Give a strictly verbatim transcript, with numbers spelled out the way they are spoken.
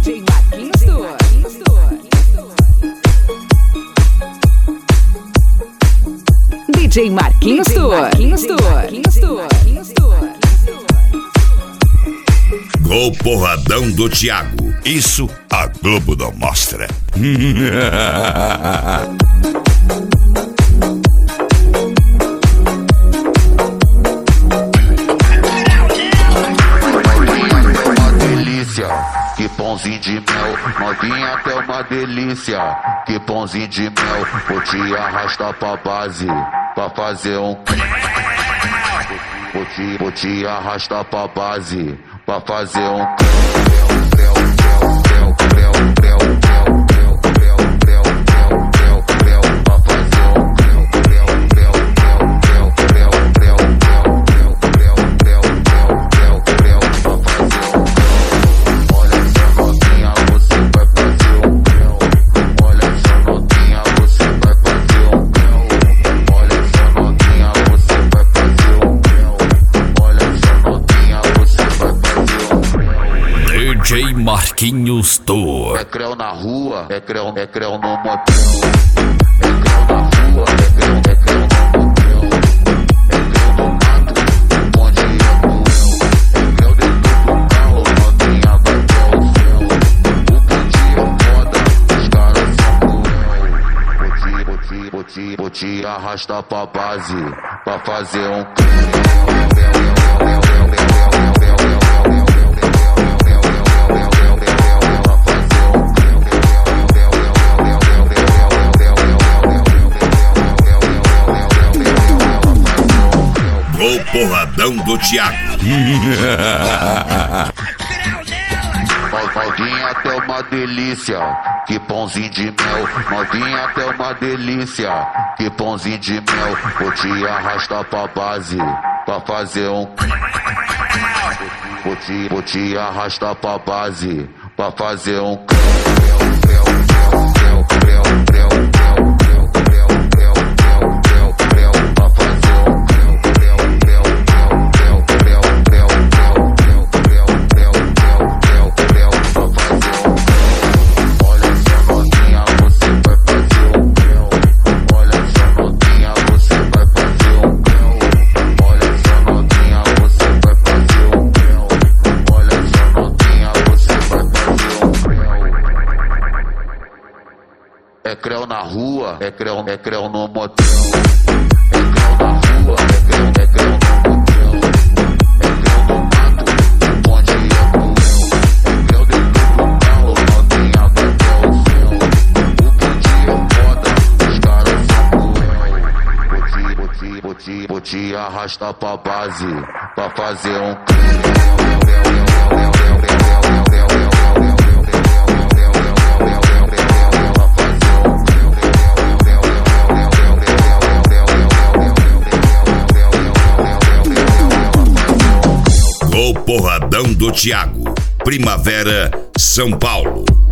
J Marquinhos Tour. D J Marquinhos Tour. Gol porradão do Thiago. Isso a Globo não mostra. Que pãozinho de mel, novinha até uma delícia. Que pãozinho de mel, vou te arrastar pra base, pra fazer um. Vou te, vou te arrastar pra base, pra fazer um. D J Marquinhos Tour. É creu na rua, é creu, é creu no motel. É creu na rua, é creu, é creu no motel. É creu no mato, onde é cruel. É creu dentro do carro, novinha vai até o céu. O bonde é foda, os caras são cruel. Vou te, vou te, vou te, vou te arrastar pra base, pra fazer um. Gol porradão do Thiago. Novinha até uma delícia, que pãozinho de mel. Novinha até uma delícia, que pãozinho de mel. Vou te arrastar pra base, pra fazer um. Vou te, vou te arrastar pra base, pra fazer um. É creu na rua, é creu, é creu no motel. É creu na rua, é creu, é creu no motel. É creu no mato, onde é cruel. É creu dentro do carro, novinha vai até o céu. O bonde é foda, os caras são cruel. Vou te, vou te, vou te, vou te arrastar pra base, pra fazer um. Gol porradão do Thiago. Primavera, São Paulo.